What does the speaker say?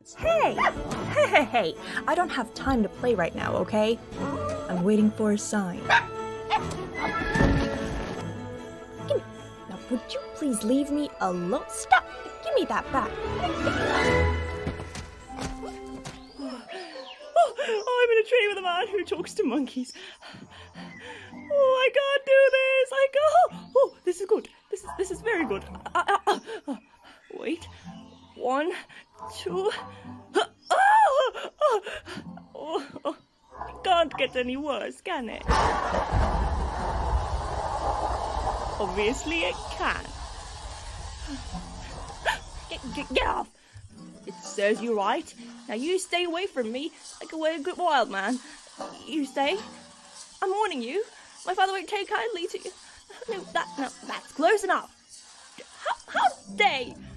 Hey! Hey! I don't have time to play right now, okay? I'm waiting for a sign. Now, would you please leave me alone? Stop! Give me that back. I'm in a tree with a man who talks to monkeys. Oh, I can't do this. I can't. Oh, this is good. This is very good. Wait. 1, 2. Oh, it can't get any worse, can it? Obviously it can. Get off! It serves you right. Now you stay away from me like a good wild man. You stay. I'm warning you. My father won't take kindly to you. No, that's close enough. How dare you?